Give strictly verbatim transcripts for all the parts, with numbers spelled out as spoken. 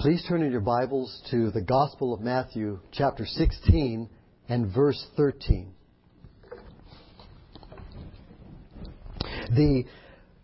Please turn in your Bibles to the Gospel of Matthew, chapter sixteen and verse thirteen. The,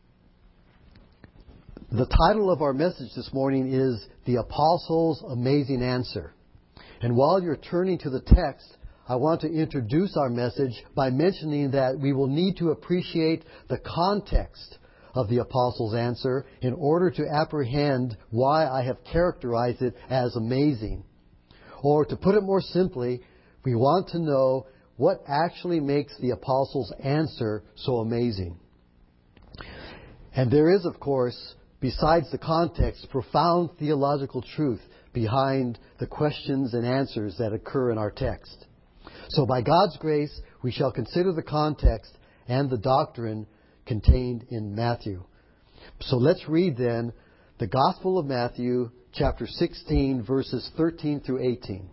the title of our message this morning is The Apostles' Amazing Answer. And while you're turning to the text, I want to introduce our message by mentioning that we will need to appreciate the context of the Apostles' answer in order to apprehend why I have characterized it as amazing. Or to put it more simply, we want to know what actually makes the Apostles' answer so amazing. And there is, of course, besides the context, profound theological truth behind the questions and answers that occur in our text. So by God's grace, we shall consider the context and the doctrine contained in Matthew. So let's read then the Gospel of Matthew, chapter sixteen, verses thirteen through eighteen.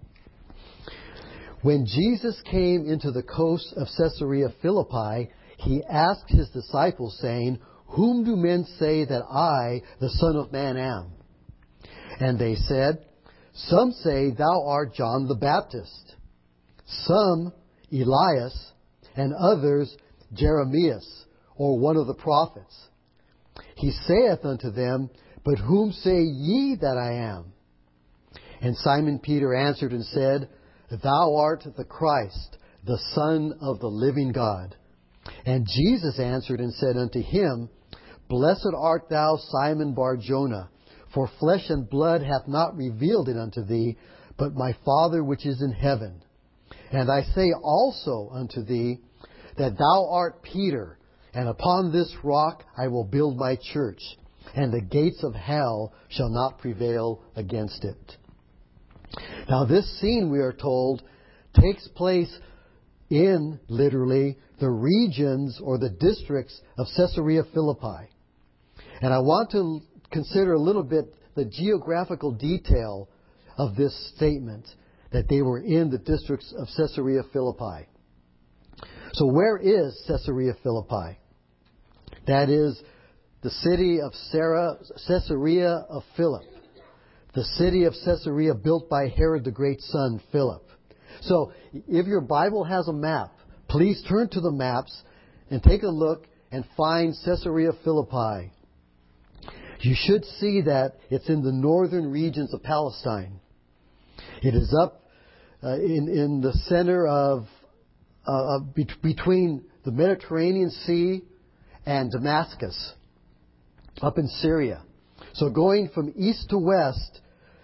When Jesus came into the coast of Caesarea Philippi, he asked his disciples, saying, "Whom do men say that I, the Son of Man, am?" And they said, "Some say thou art John the Baptist, some Elias, and others Jeremias, or one of the prophets." He saith unto them, "But whom say ye that I am?" And Simon Peter answered and said, "Thou art the Christ, the Son of the living God." And Jesus answered and said unto him, "Blessed art thou, Simon Bar-Jonah, for flesh and blood hath not revealed it unto thee, but my Father which is in heaven. And I say also unto thee, that thou art Peter, and upon this rock I will build my church, and the gates of hell shall not prevail against it." Now this scene, we are told, takes place in, literally, the regions or the districts of Caesarea Philippi. And I want to consider a little bit the geographical detail of this statement, that they were in the districts of Caesarea Philippi. So where is Caesarea Philippi? That is the city of Sarah, Caesarea of Philip. The city of Caesarea built by Herod the Great's son, Philip. So if your Bible has a map, please turn to the maps and take a look and find Caesarea Philippi. You should see that it's in the northern regions of Palestine. It is up uh, in, in the center of, uh, be- between the Mediterranean Sea and Damascus, up in Syria. So going from east to west,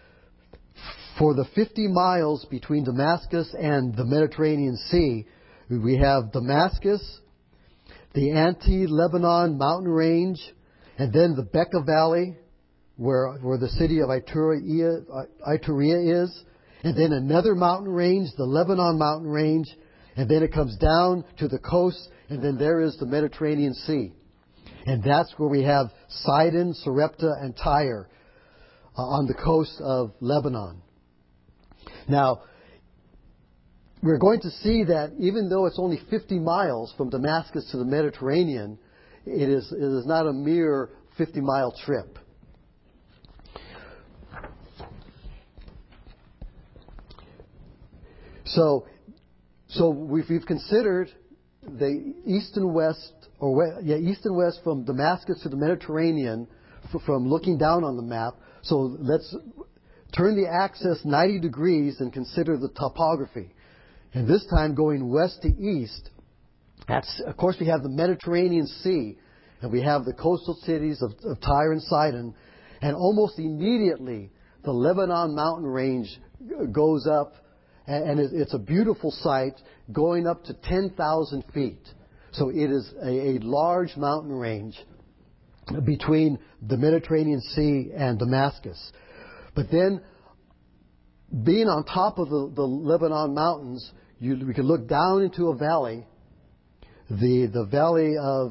for the fifty miles between Damascus and the Mediterranean Sea, we have Damascus, the Anti-Lebanon mountain range, and then the Bekaa Valley, where, where the city of Iturea, Iturea is, and then another mountain range, the Lebanon mountain range, and then it comes down to the coast, and then there is the Mediterranean Sea. And that's where we have Sidon, Sarepta, and Tyre uh, on the coast of Lebanon. Now, we're going to see that even though it's only fifty miles from Damascus to the Mediterranean, it is, it is not a mere fifty-mile trip. So, so we've, we've considered the east and west, or west, yeah, east and west from Damascus to the Mediterranean, f- from looking down on the map. So let's turn the axis ninety degrees and consider the topography. And this time going west to east, that's, of course, we have the Mediterranean Sea, and we have the coastal cities of, of Tyre and Sidon, and almost immediately the Lebanon mountain range goes up, and it's a beautiful sight, going up to ten thousand feet. So it is a, a large mountain range between the Mediterranean Sea and Damascus. But then, being on top of the, the Lebanon mountains, you, we can look down into a valley, the the valley of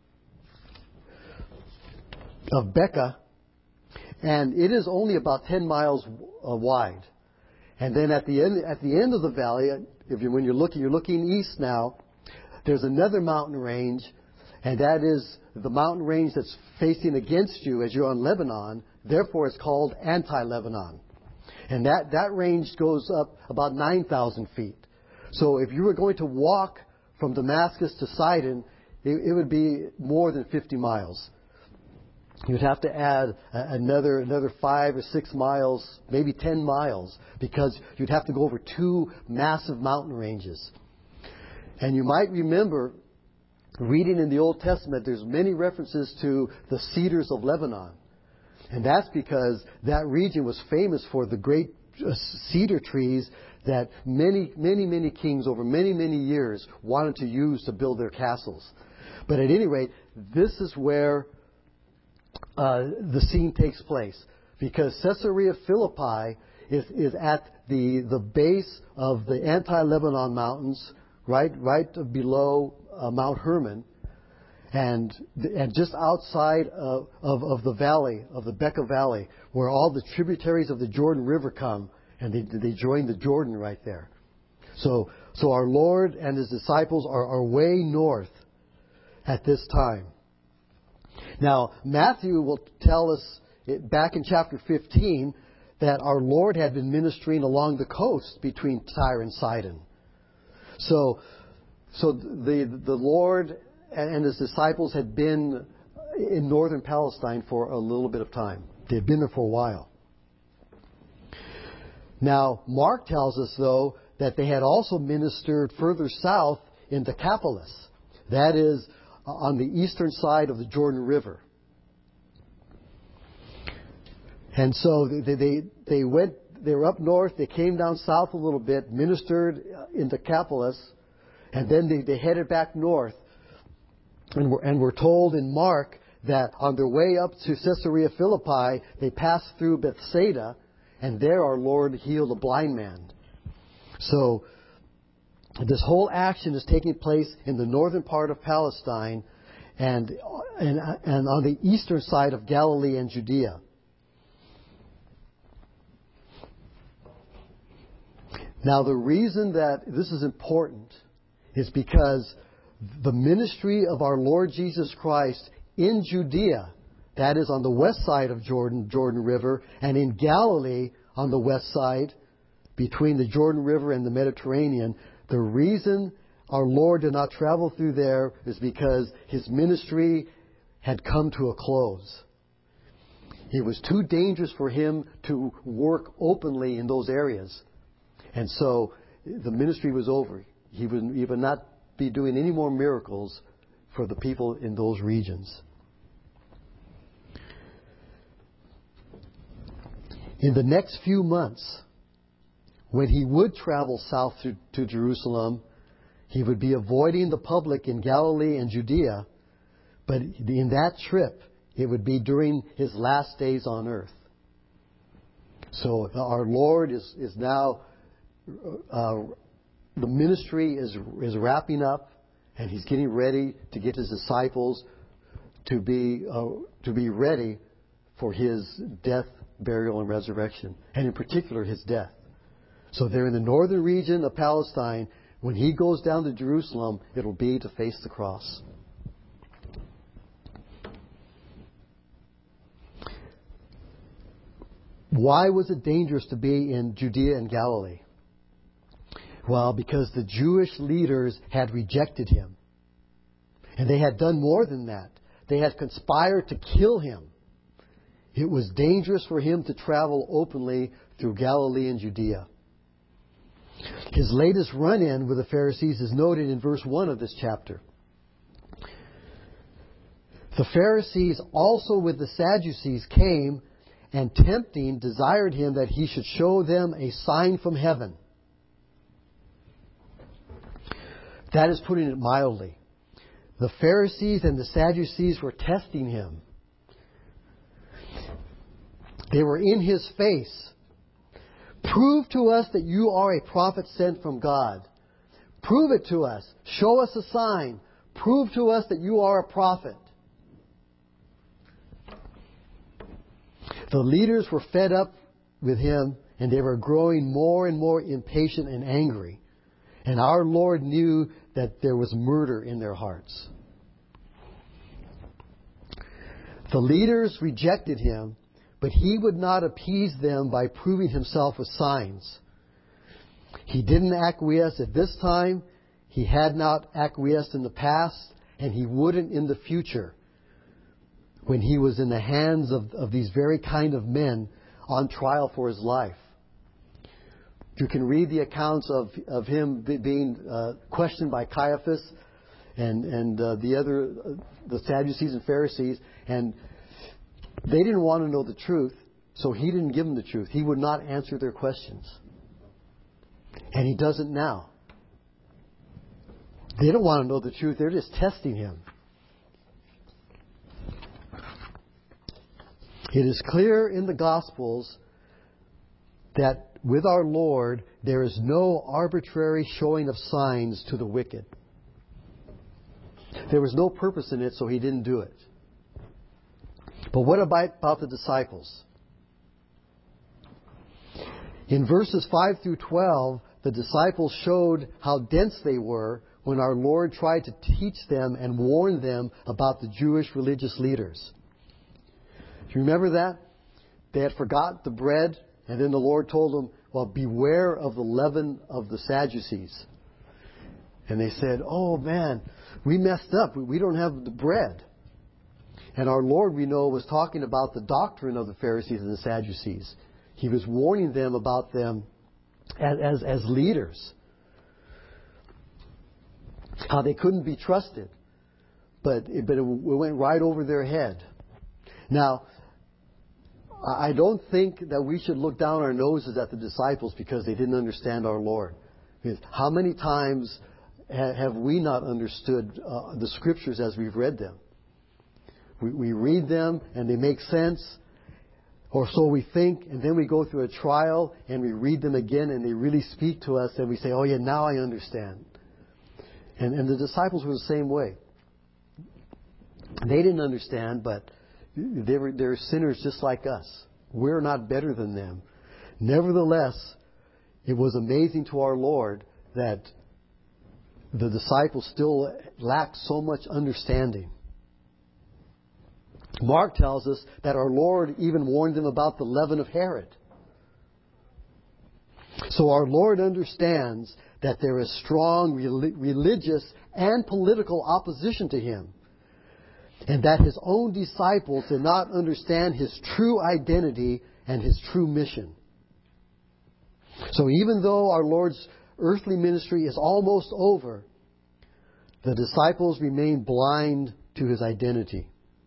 of Bekaa, and it is only about ten miles uh, wide. And then at the end at the end of the valley, if you when you're looking you're looking east now, there's another mountain range, and that is the mountain range that's facing against you as you're on Lebanon. Therefore, it's called Anti-Lebanon. And that, that range goes up about nine thousand feet. So if you were going to walk from Damascus to Sidon, it, it would be more than fifty miles. You'd have to add a, another another five or six miles, maybe ten miles, because you'd have to go over two massive mountain ranges. And you might remember reading in the Old Testament, there's many references to the cedars of Lebanon. And that's because that region was famous for the great cedar trees that many, many, many kings over many, many years wanted to use to build their castles. But at any rate, this is where uh, the scene takes place. Because Caesarea Philippi is, is at the, the base of the Anti-Lebanon mountains, right, right below uh, Mount Hermon. And, and just outside of, of, of the valley, of the Bekaa Valley, where all the tributaries of the Jordan River come, and they, they join the Jordan right there. So, so our Lord and His disciples are, are way north at this time. Now, Matthew will tell us back in chapter fifteen that our Lord had been ministering along the coast between Tyre and Sidon. So, so the the Lord and His disciples had been in northern Palestine for a little bit of time. They had been there for a while. Now, Mark tells us, though, that they had also ministered further south in Decapolis. That is, on the eastern side of the Jordan River. And so they, they, they went, they were up north, they came down south a little bit, ministered in Decapolis, and then they, they headed back north. And we're, and we're told in Mark that on their way up to Caesarea Philippi, they passed through Bethsaida, and there our Lord healed a blind man. So this whole action is taking place in the northern part of Palestine and, and, and on the eastern side of Galilee and Judea. Now, the reason that this is important is because the ministry of our Lord Jesus Christ in Judea, that is on the west side of Jordan, Jordan River, and in Galilee on the west side, between the Jordan River and the Mediterranean, the reason our Lord did not travel through there is because His ministry had come to a close. It was too dangerous for Him to work openly in those areas. And so the ministry was over. He would, he would not be doing any more miracles for the people in those regions. In the next few months, when He would travel south to, to Jerusalem, He would be avoiding the public in Galilee and Judea, but in that trip, it would be during His last days on earth. So our Lord is, is now, uh, the ministry is, is wrapping up, and He's getting ready to get His disciples to be, uh, to be ready for His death, burial, and resurrection, and in particular His death. So they're in the northern region of Palestine. When He goes down to Jerusalem, it'll be to face the cross. Why was it dangerous to be in Judea and Galilee? Well, because the Jewish leaders had rejected Him. And they had done more than that. They had conspired to kill Him. It was dangerous for Him to travel openly through Galilee and Judea. His latest run-in with the Pharisees is noted in verse one of this chapter. The Pharisees also with the Sadducees came and tempting desired Him that He should show them a sign from heaven. That is putting it mildly. The Pharisees and the Sadducees were testing Him. They were in His face. Prove to us that you are a prophet sent from God. Prove it to us. Show us a sign. Prove to us that you are a prophet. The leaders were fed up with Him, and they were growing more and more impatient and angry. And our Lord knew that there was murder in their hearts. The leaders rejected Him, but he would not appease them by proving himself with signs. He didn't acquiesce at this time. He had not acquiesced in the past, and he wouldn't in the future when he was in the hands of, of these very kind of men on trial for his life. You can read the accounts of, of him being uh, questioned by Caiaphas and, and uh, the other, uh, the Sadducees and Pharisees, and they didn't want to know the truth, so he didn't give them the truth. He would not answer their questions. And he doesn't now. They don't want to know the truth. They're just testing him. It is clear in the Gospels that with our Lord, there is no arbitrary showing of signs to the wicked. There was no purpose in it, so he didn't do it. But what about, about the disciples? In verses five through twelve, the disciples showed how dense they were when our Lord tried to teach them and warn them about the Jewish religious leaders. Do you remember that? They had forgot the bread, and then the Lord told them, well, beware of the leaven of the Sadducees. And they said, oh man, we messed up. We don't have the bread. And our Lord, we know, was talking about the doctrine of the Pharisees and the Sadducees. He was warning them about them as, as, as leaders. How they couldn't be trusted. But it, but it went right over their head. Now, I don't think that we should look down our noses at the disciples because they didn't understand our Lord. Because how many times have we not understood uh, the Scriptures as we've read them? We, we read them and they make sense, or so we think, and then we go through a trial and we read them again and they really speak to us and we say, oh yeah, now I understand. And, and the disciples were the same way. They didn't understand, but they were, they're sinners just like us. We're not better than them. Nevertheless, it was amazing to our Lord that the disciples still lacked so much understanding. Mark tells us that our Lord even warned them about the leaven of Herod. So our Lord understands that there is strong religious and political opposition to Him, and that His own disciples did not understand His true identity and His true mission. So even though our Lord's earthly ministry is almost over, the disciples remain blind to His identity.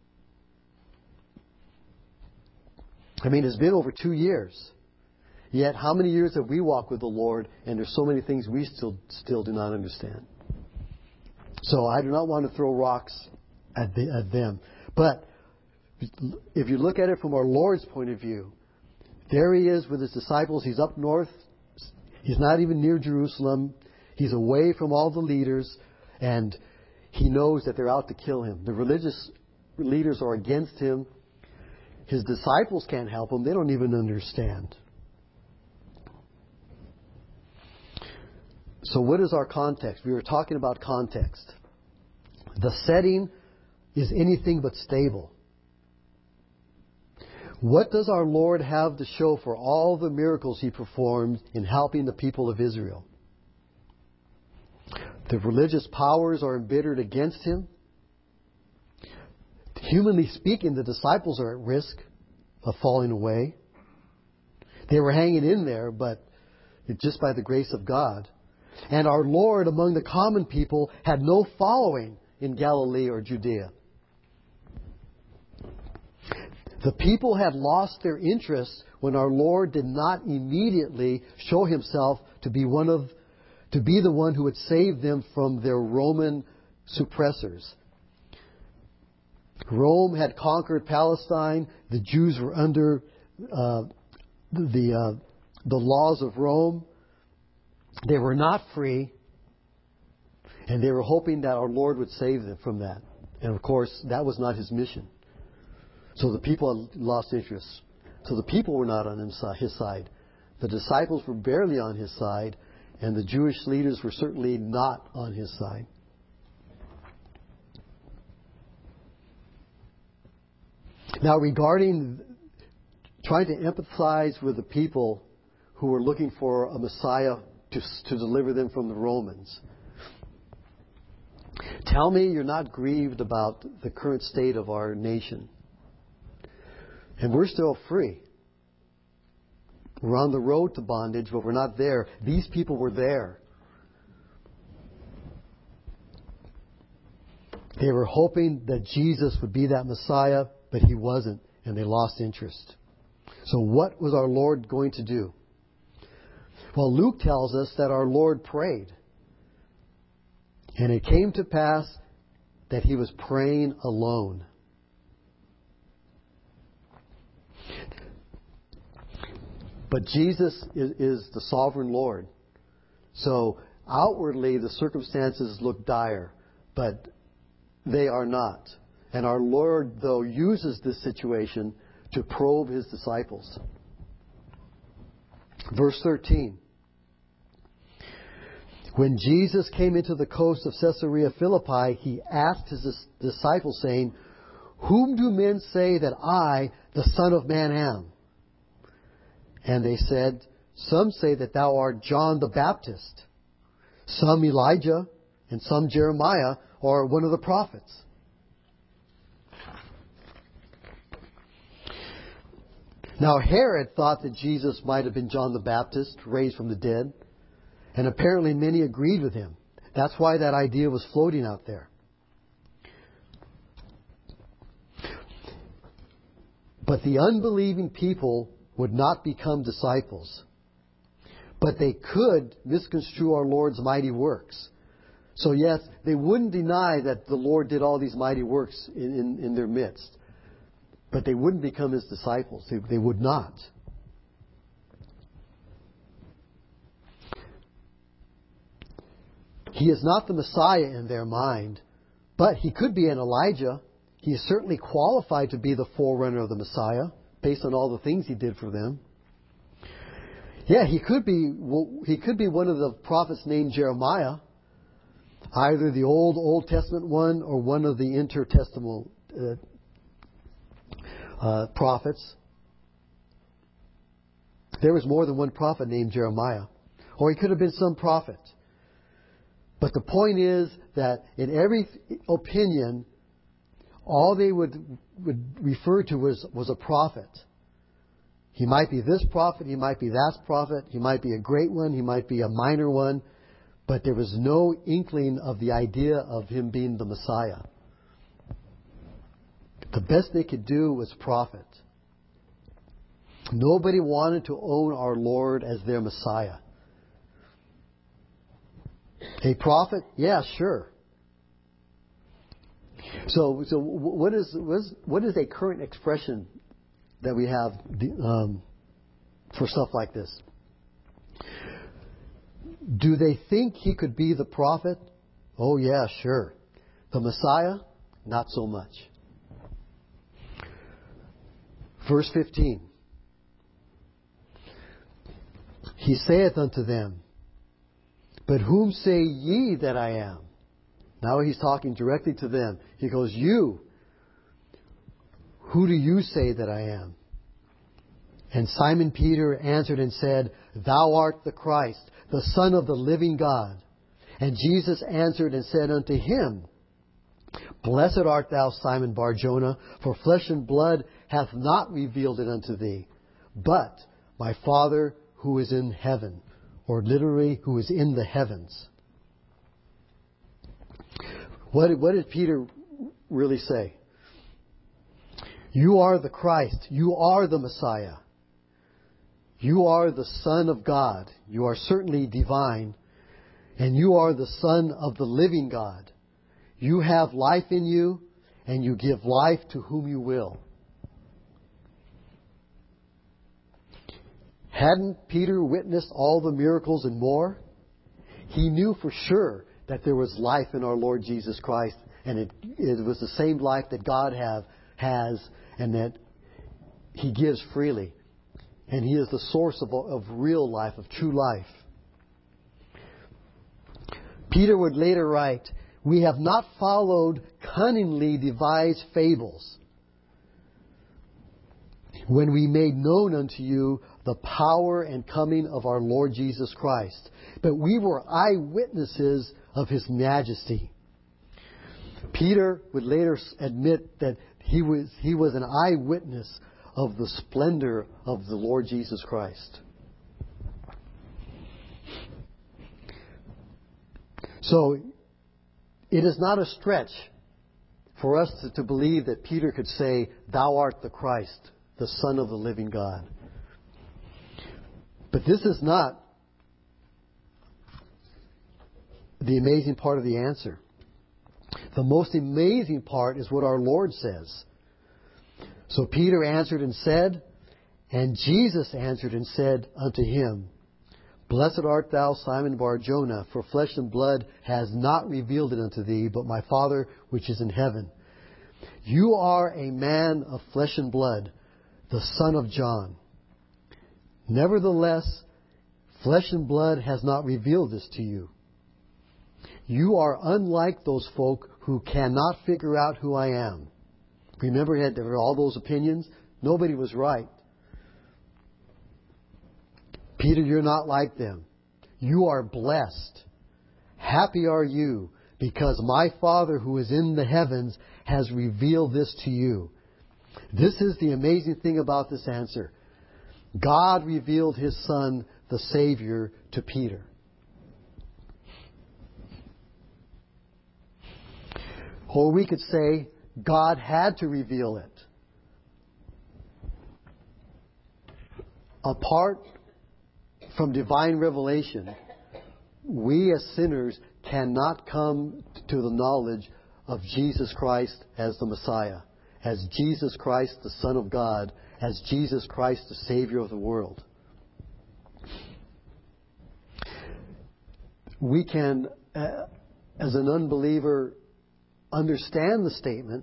I mean, it's been over two years. Yet, how many years have we walked with the Lord, and there's so many things we still still do not understand. So I do not want to throw rocks at, the, at them. But if you look at it from our Lord's point of view, there He is with His disciples. He's up north. He's not even near Jerusalem. He's away from all the leaders, and He knows that they're out to kill Him. The religious leaders are against Him. His disciples can't help Him. They don't even understand. So what is our context? We were talking about context. The setting is anything but stable. What does our Lord have to show for all the miracles He performed in helping the people of Israel? The religious powers are embittered against Him. Humanly speaking, the disciples are at risk of falling away. They were hanging in there, but just by the grace of God. And our Lord among the common people had no following in Galilee or Judea. The people had lost their interest when our Lord did not immediately show Himself to be one of, to be the one who would save them from their Roman suppressors. Rome had conquered Palestine. The Jews were under uh, the uh, the laws of Rome. They were not free, and they were hoping that our Lord would save them from that. And of course, that was not His mission. So the people had lost interest. So the people were not on His side. The disciples were barely on His side, and the Jewish leaders were certainly not on His side. Now, regarding trying to empathize with the people who were looking for a Messiah to, to deliver them from the Romans. Tell me you're not grieved about the current state of our nation. And we're still free. We're on the road to bondage, but we're not there. These people were there. They were hoping that Jesus would be that Messiah, but He wasn't, and they lost interest. So what was our Lord going to do? Well, Luke tells us that our Lord prayed. And it came to pass that He was praying alone. But Jesus is, is the sovereign Lord. So outwardly the circumstances look dire, but they are not. And our Lord, though, uses this situation to probe His disciples. Verse thirteen. When Jesus came into the coast of Caesarea Philippi, He asked His disciples, saying, Whom do men say that I, the Son of Man, am? And they said, Some say that thou art John the Baptist, some Elijah, and some Jeremiah, or one of the prophets. Now Herod thought that Jesus might have been John the Baptist, raised from the dead. And apparently many agreed with him. That's why that idea was floating out there. But the unbelieving people would not become disciples. But they could misconstrue our Lord's mighty works. So yes, they wouldn't deny that the Lord did all these mighty works in, in, in their midst. But they wouldn't become His disciples. They, they would not. He is not the Messiah in their mind, but He could be an Elijah. He is certainly qualified to be the forerunner of the Messiah, based on all the things He did for them. Yeah, He could be, he could be one of the prophets named Jeremiah, either the Old Old Testament one or one of the intertestamental uh, uh, prophets. There was more than one prophet named Jeremiah. Or he could have been some prophet. But the point is that in every opinion, all they would would refer to was, was a prophet. He might be this prophet, he might be that prophet, he might be a great one, he might be a minor one, but there was no inkling of the idea of Him being the Messiah. The best they could do was prophet. Nobody wanted to own our Lord as their Messiah. A prophet? Yeah, sure. So, so what is what is, what is a current expression that we have um, for stuff like this? Do they think He could be the prophet? Oh, yeah, sure. The Messiah? Not so much. Verse fifteen. He saith unto them, But whom say ye that I am? Now He's talking directly to them. He goes, You, who do you say that I am? And Simon Peter answered and said, Thou art the Christ, the Son of the living God. And Jesus answered and said unto him, Blessed art thou, Simon Bar-Jonah, for flesh and blood hath not revealed it unto thee, but my Father who is in heaven. Or literally, who is in the heavens. What did, what did Peter really say? You are the Christ. You are the Messiah. You are the Son of God. You are certainly divine. And you are the Son of the living God. You have life in you, and you give life to whom you will. Hadn't Peter witnessed all the miracles and more? He knew for sure that there was life in our Lord Jesus Christ, and it, it was the same life that God have, has, and that He gives freely. And He is the source of, of real life, of true life. Peter would later write, We have not followed cunningly devised fables. when we made known unto you the power and coming of our Lord Jesus Christ. But we were eyewitnesses of His majesty. Peter would later admit that he was, he was an eyewitness of the splendor of the Lord Jesus Christ. So, it is not a stretch for us to, to believe that Peter could say, "Thou art the Christ, the Son of the living God." But this is not the amazing part of the answer. The most amazing part is what our Lord says. So Peter answered and said, and Jesus answered and said unto him, Blessed art thou, Simon Bar-Jonah, for flesh and blood has not revealed it unto thee, but my Father which is in heaven. You are a man of flesh and blood, the son of John. Nevertheless, flesh and blood has not revealed this to you. You are unlike those folk who cannot figure out who I am. Remember, there were all those opinions? Nobody was right. Peter, you're not like them. You are blessed. Happy are you, because my Father who is in the heavens has revealed this to you. This is the amazing thing about this answer. God revealed His Son, the Savior, to Peter. Or we could say, God had to reveal it. Apart from divine revelation, we as sinners cannot come to the knowledge of Jesus Christ as the Messiah, as Jesus Christ, the Son of God, as Jesus Christ, the Savior of the world. We can, uh, as an unbeliever, understand the statement.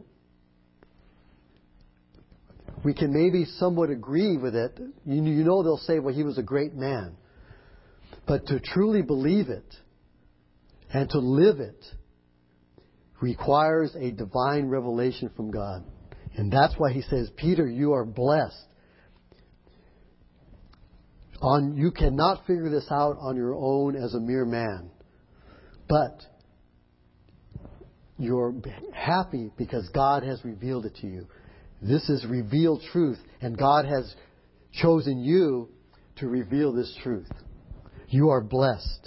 We can maybe somewhat agree with it. You, you know they'll say, well, he was a great man. But to truly believe it and to live it requires a divine revelation from God. And that's why he says, Peter, you are blessed. On, you cannot figure this out on your own as a mere man. But you're happy because God has revealed it to you. This is revealed truth, and God has chosen you to reveal this truth. You are blessed.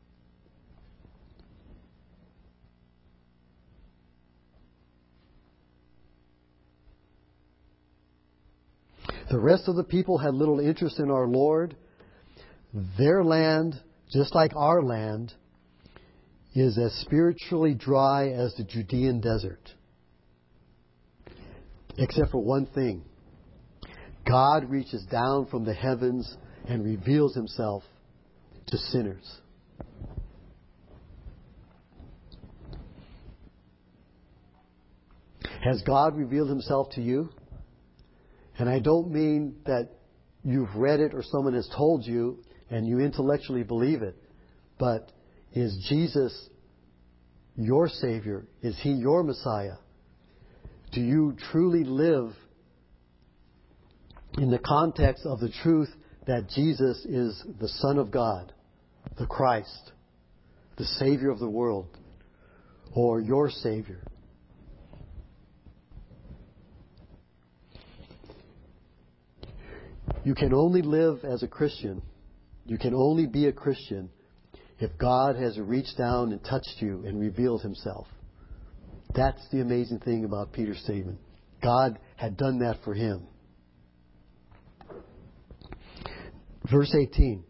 The rest of the people had little interest in our Lord. Their land, just like our land, is as spiritually dry as the Judean desert. Except for one thing. God reaches down from the heavens and reveals Himself to sinners. Has God revealed Himself to you? And I don't mean that you've read it or someone has told you and you intellectually believe it. But is Jesus your Savior? Is He your Messiah? Do you truly live in the context of the truth that Jesus is the Son of God, the Christ, the Savior of the world, or your Savior? You can only live as a Christian. You can only be a Christian if God has reached down and touched you and revealed Himself. That's the amazing thing about Peter's statement. God had done that for him. Verse eighteen.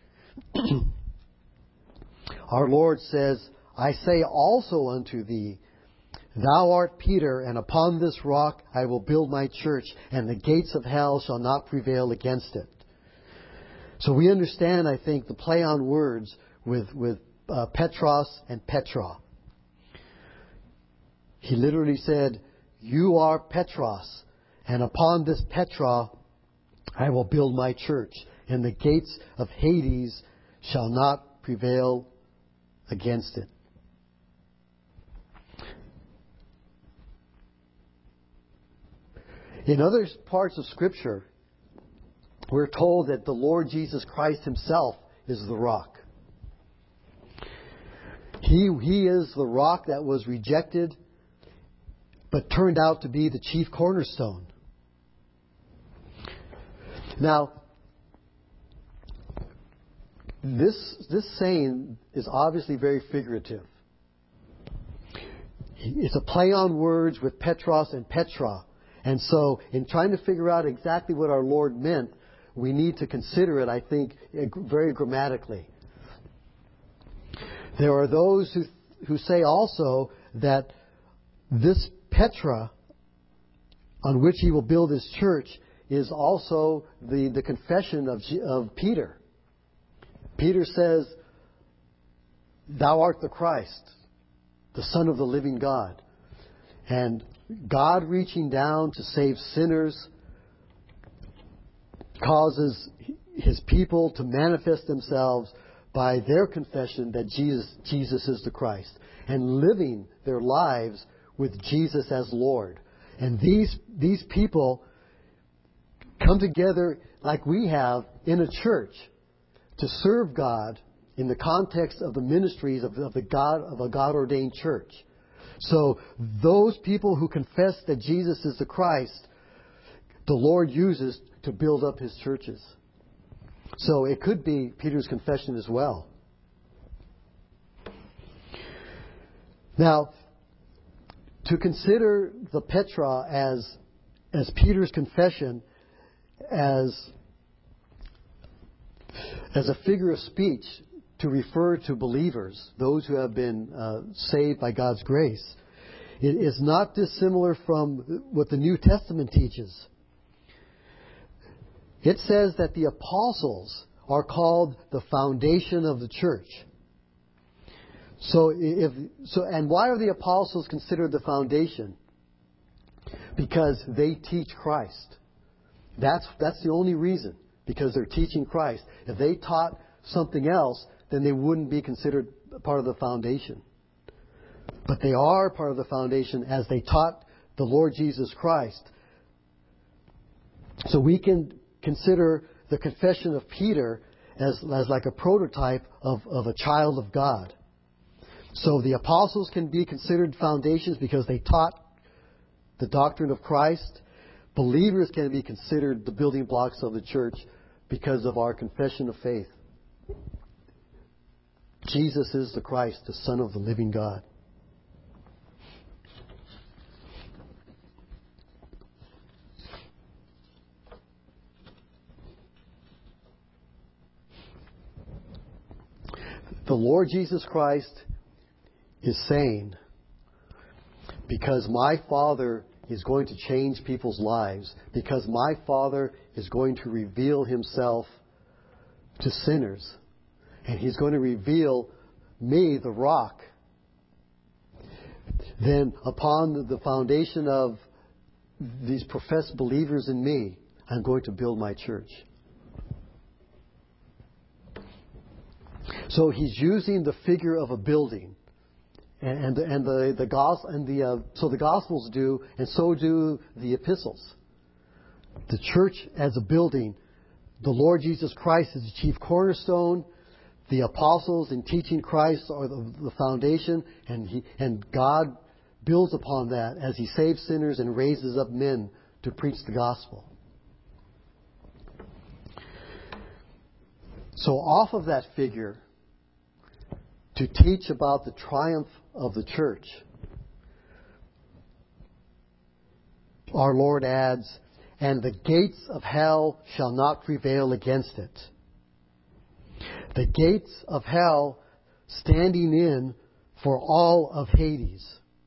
Our Lord says, I say also unto thee, Thou art Peter, and upon this rock I will build my church, and the gates of hell shall not prevail against it. So we understand, I think, the play on words with, with uh, Petros and Petra. He literally said, You are Petros, and upon this Petra I will build my church, and the gates of Hades shall not prevail against it. In other parts of Scripture, we're told that the Lord Jesus Christ Himself is the rock. He, he is the rock that was rejected, but turned out to be the chief cornerstone. Now, this, this saying is obviously very figurative. It's a play on words with Petros and Petra. And so, in trying to figure out exactly what our Lord meant, we need to consider it, I think, very grammatically. There are those who who say also that this Petra, on which He will build His church, is also the, the confession of, of Peter. Peter says, "Thou art the Christ, the Son of the living God." And God reaching down to save sinners causes His people to manifest themselves by their confession that Jesus, Jesus is the Christ, and living their lives with Jesus as Lord. And these, these people come together like we have in a church to serve God in the context of the ministries of, of, the God, of a God-ordained church. So those people who confess that Jesus is the Christ, the Lord uses to build up His churches. So it could be Peter's confession as well. Now, to consider the Petra as, as Peter's confession as, as a figure of speech to refer to believers, those who have been uh, saved by God's grace, it is not dissimilar from what the New Testament teaches. It says that the apostles are called the foundation of the church. So, if so, and why are the apostles considered the foundation? Because they teach Christ. That's that's the only reason. Because they're teaching Christ. If they taught something else, then they wouldn't be considered part of the foundation. But they are part of the foundation as they taught the Lord Jesus Christ. So we can consider the confession of Peter as, as like a prototype of, of a child of God. So the apostles can be considered foundations because they taught the doctrine of Christ. Believers can be considered the building blocks of the church because of our confession of faith. Jesus is the Christ, the Son of the living God. The Lord Jesus Christ is saying, because my Father is going to change people's lives, because my Father is going to reveal Himself to sinners, and He's going to reveal me, the rock, then upon the foundation of these professed believers in me, I'm going to build my church. So He's using the figure of a building, and and the and the, the gospel and the uh, so the Gospels do, and so do the epistles. The church as a building, the Lord Jesus Christ is the chief cornerstone. The apostles in teaching Christ are the, the foundation, and he and God builds upon that as He saves sinners and raises up men to preach the gospel. So off of that figure, to teach about the triumph of the church, our Lord adds, "And the gates of hell shall not prevail against it." The gates of hell standing in for all of Hades.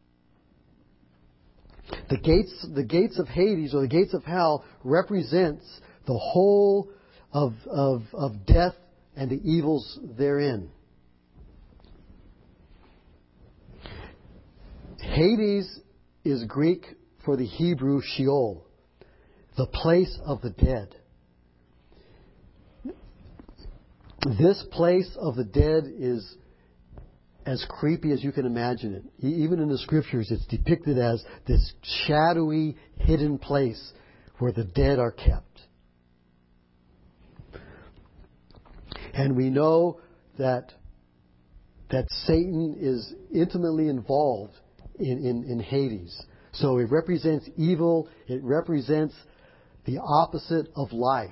The gates, the gates of Hades, or the gates of hell, represents the whole of, of, of death and the evils therein. Hades is Greek for the Hebrew Sheol, the place of the dead. This place of the dead is as creepy as you can imagine it. Even in the Scriptures, it's depicted as this shadowy, hidden place where the dead are kept. And we know that that Satan is intimately involved in, in, in Hades. So it represents evil. It represents the opposite of life.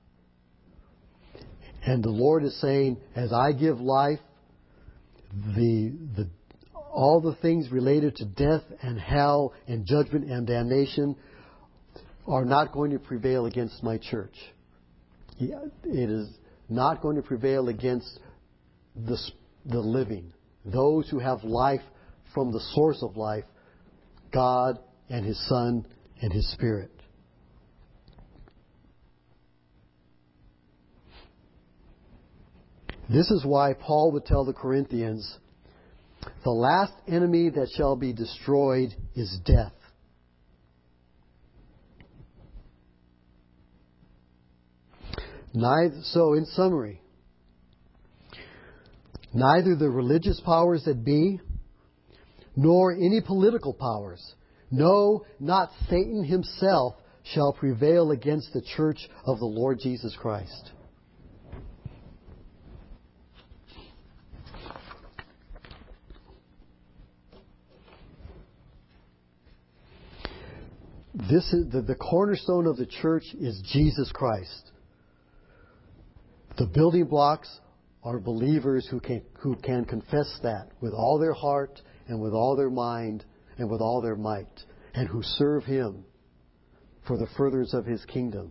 And the Lord is saying, as I give life, the the all the things related to death and hell and judgment and damnation are not going to prevail against my church. It is not going to prevail against the, the living, those who have life from the source of life, God and His Son and His Spirit. This is why Paul would tell the Corinthians, the last enemy that shall be destroyed is death. Neither, so in summary, neither the religious powers that be, nor any political powers, no, not Satan himself, shall prevail against the church of the Lord Jesus Christ. This is the, the cornerstone of the church is Jesus Christ. The building blocks are believers who can who can confess that with all their heart and with all their mind and with all their might, and who serve Him for the furtherance of His kingdom.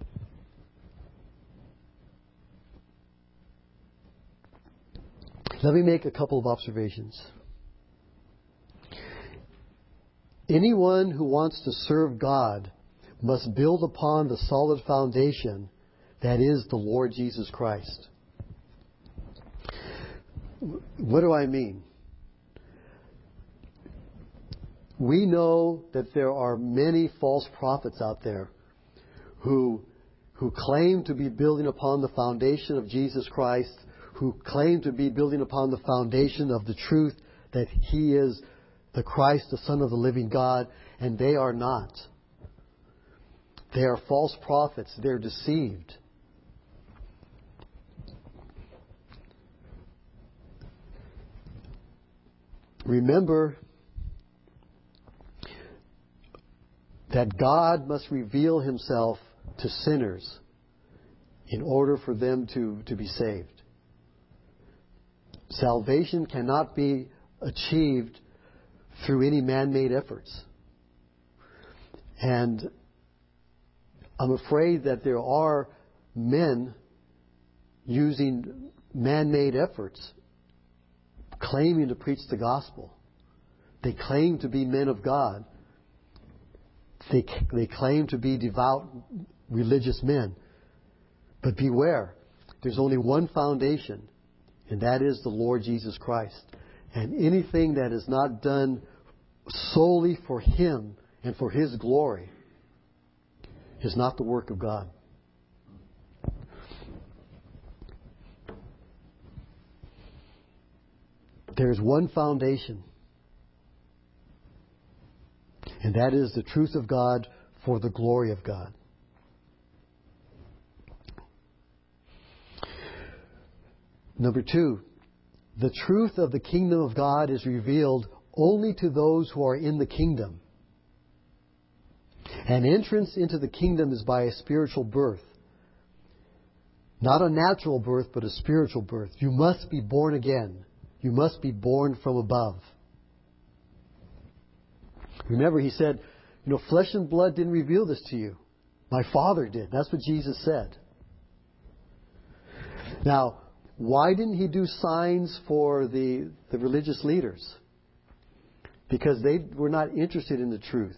Let me make a couple of observations. Anyone who wants to serve God must build upon the solid foundation that is the Lord Jesus Christ. What do I mean? We know that there are many false prophets out there who, who claim to be building upon the foundation of Jesus Christ, who claim to be building upon the foundation of the truth that He is the Christ, the Son of the living God, and they are not. They are false prophets. They're deceived. Remember that God must reveal Himself to sinners in order for them to, to be saved. Salvation cannot be achieved through any man-made efforts. And I'm afraid that there are men using man-made efforts claiming to preach the gospel. They claim to be men of God. They, they claim to be devout religious men. But beware, there's only one foundation, and that is the Lord Jesus Christ. And anything that is not done solely for Him and for His glory is not the work of God. There is one foundation, and that is the truth of God for the glory of God. Number two, the truth of the kingdom of God is revealed only to those who are in the kingdom. An entrance into the kingdom is by a spiritual birth. Not a natural birth, but a spiritual birth. You must be born again. You must be born from above. Remember, He said, you know, flesh and blood didn't reveal this to you. My Father did. That's what Jesus said. Now, why didn't He do signs for the, the religious leaders? Because they were not interested in the truth.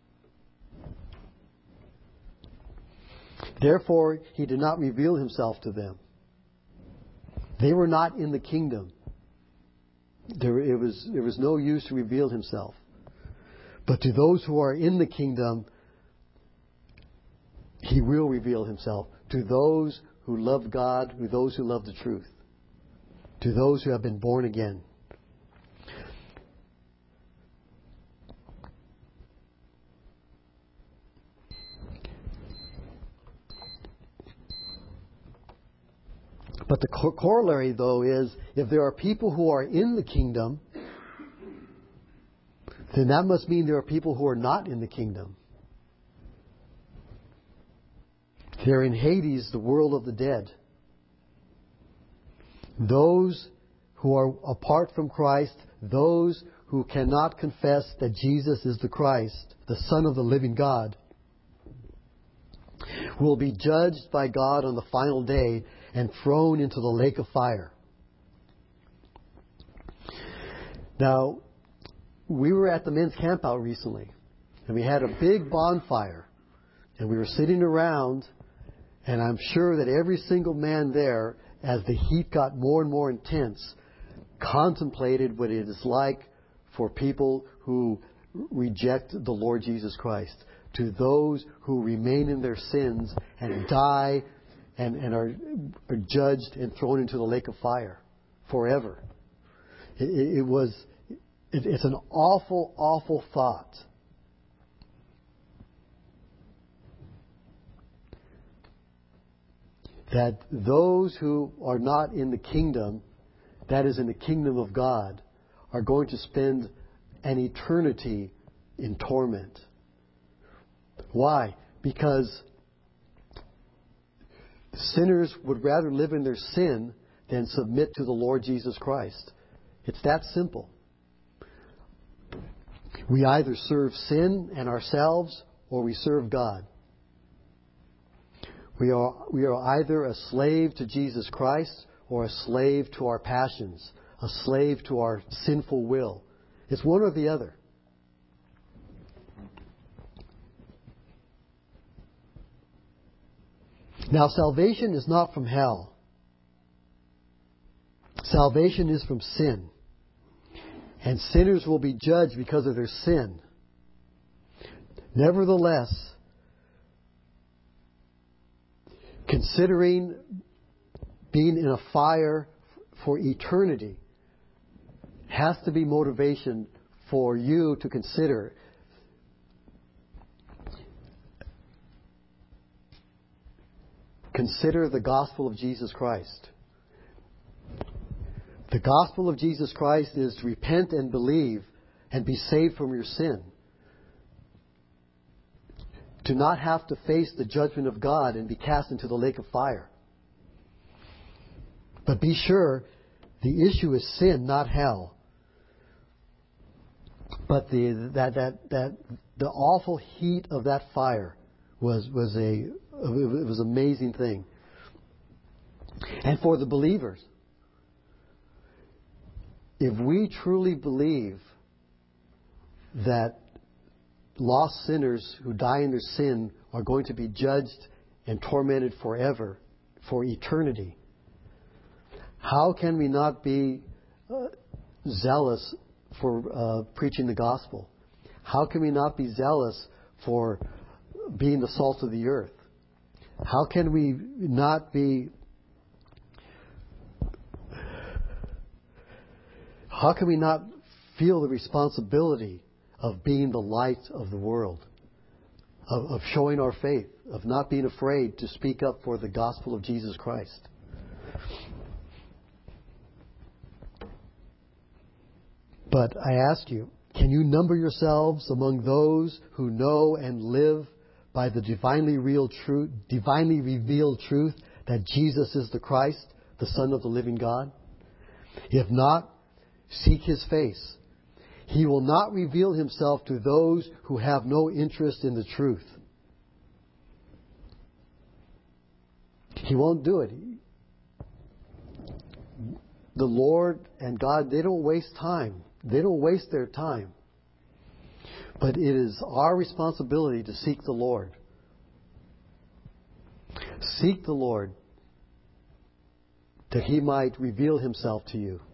Therefore, He did not reveal Himself to them. They were not in the kingdom. There, it was, there was no use to reveal Himself. But to those who are in the kingdom, He will reveal Himself. To those who love God, to those who love the truth. To those who have been born again. But the co- corollary, though, is if there are people who are in the kingdom, then that must mean there are people who are not in the kingdom. They're in Hades, the world of the dead. Those who are apart from Christ, those who cannot confess that Jesus is the Christ, the Son of the living God, will be judged by God on the final day and thrown into the lake of fire. Now, we were at the men's camp out recently, and we had a big bonfire, and we were sitting around, and I'm sure that every single man there, as the heat got more and more intense, contemplated what it is like for people who reject the Lord Jesus Christ, to those who remain in their sins and die and, and are, are judged and thrown into the lake of fire forever. It, it, it was, it, it's an awful, awful thought. That those who are not in the kingdom, that is in the kingdom of God, are going to spend an eternity in torment. Why? Because sinners would rather live in their sin than submit to the Lord Jesus Christ. It's that simple. We either serve sin and ourselves, or we serve God. We are, we are either a slave to Jesus Christ or a slave to our passions, a slave to our sinful will. It's one or the other. Now, salvation is not from hell. Salvation is from sin. And sinners will be judged because of their sin. Nevertheless, considering being in a fire for eternity has to be motivation for you to consider consider the gospel of Jesus Christ. The gospel of Jesus Christ is to repent and believe and be saved from your sin. To not have to face the judgment of God and be cast into the lake of fire. But be sure, the issue is sin, not hell. But the that that that the awful heat of that fire was was a it was an amazing thing. And for the believers, if we truly believe that lost sinners who die in their sin are going to be judged and tormented forever, for eternity, how can we not be uh, zealous for uh, preaching the gospel? How can we not be zealous for being the salt of the earth? How can we not be How can we not feel the responsibility of being the light of the world, of, of showing our faith, of not being afraid to speak up for the gospel of Jesus Christ? But I ask you, can you number yourselves among those who know and live by the divinely real truth, divinely revealed truth that Jesus is the Christ, the Son of the living God? If not, seek His face. He will not reveal Himself to those who have no interest in the truth. He won't do it. The Lord and God, they don't waste time. They don't waste their time. But it is our responsibility to seek the Lord. Seek the Lord that He might reveal Himself to you.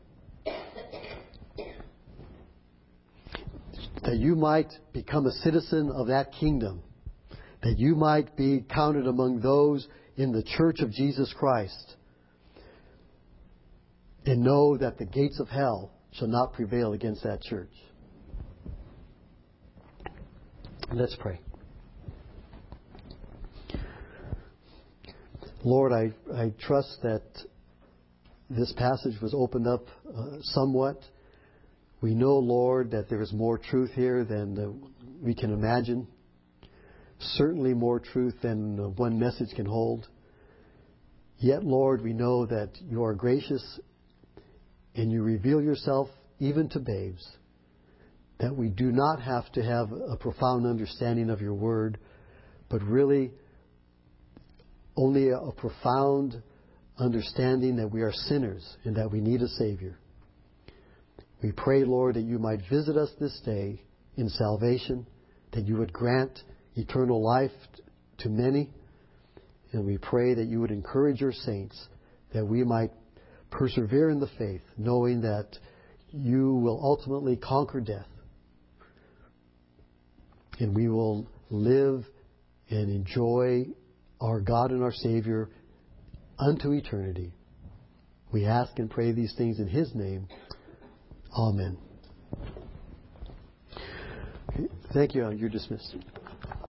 That you might become a citizen of that kingdom. That you might be counted among those in the church of Jesus Christ. And know that the gates of hell shall not prevail against that church. Let's pray. Lord, I, I trust that this passage was opened up uh, somewhat. We know, Lord, that there is more truth here than uh, we can imagine. Certainly more truth than uh, one message can hold. Yet, Lord, we know that you are gracious and you reveal yourself even to babes. That we do not have to have a profound understanding of your word, but really only a, a profound understanding that we are sinners and that we need a Savior. We pray, Lord, that you might visit us this day in salvation, that you would grant eternal life to many, and we pray that you would encourage your saints, that we might persevere in the faith, knowing that you will ultimately conquer death, and we will live and enjoy our God and our Savior unto eternity. We ask and pray these things in His name. Amen. Thank you. You're dismissed.